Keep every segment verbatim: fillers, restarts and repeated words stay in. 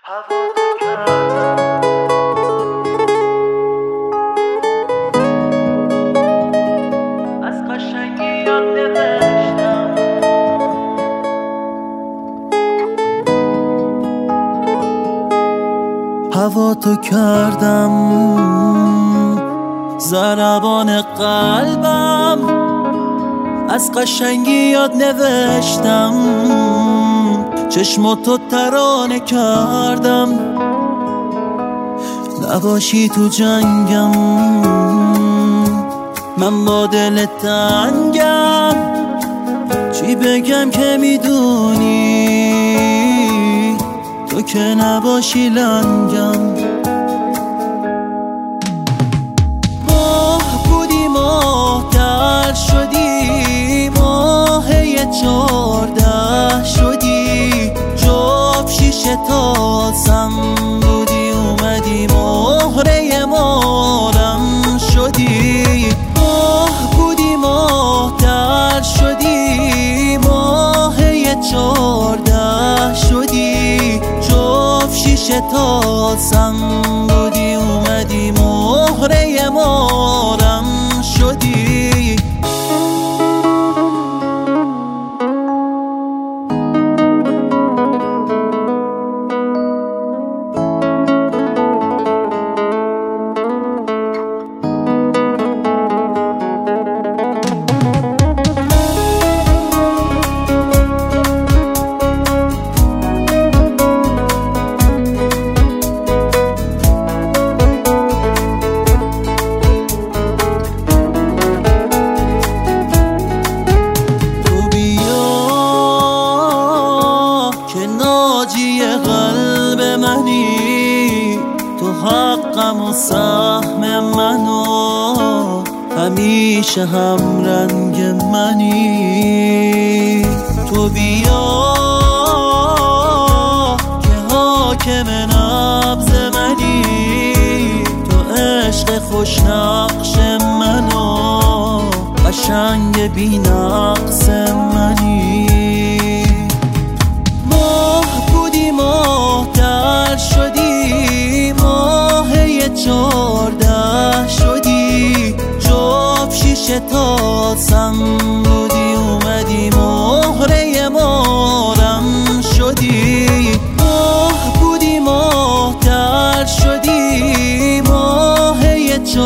هوا تو کردم از قشنگیات نوشتم هوا تو کردم ضربان قلبم از قشنگیات نوشتم چشماتو ترانه کردم نباشی تو جنگم من با دل تنگم چی بگم که میدونی تو که نباشی لنگم ماه بودی ماه در شدی ماه چارده شدی جاب شیشه تازم بودی اومدی مهره مالم شدی ماه بودی ماه در شدی ماه چارده شدی جاب شیشه تازم بودی اومدی مهره مالم شدی قلب منی تو حقم و سهم منو همیشه هم رنگ منی تو بیا که حاکم نبض منی تو عشق خوش نقش منو قشنگ بی نقص منی شدی ماه چارده شدی جاب شیشه تازم بودی اومدی مهره مالم شدی ماه بودی ماه در شدی ماه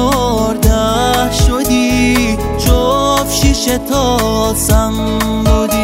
چارده شدی جاب شیشه تازم بودی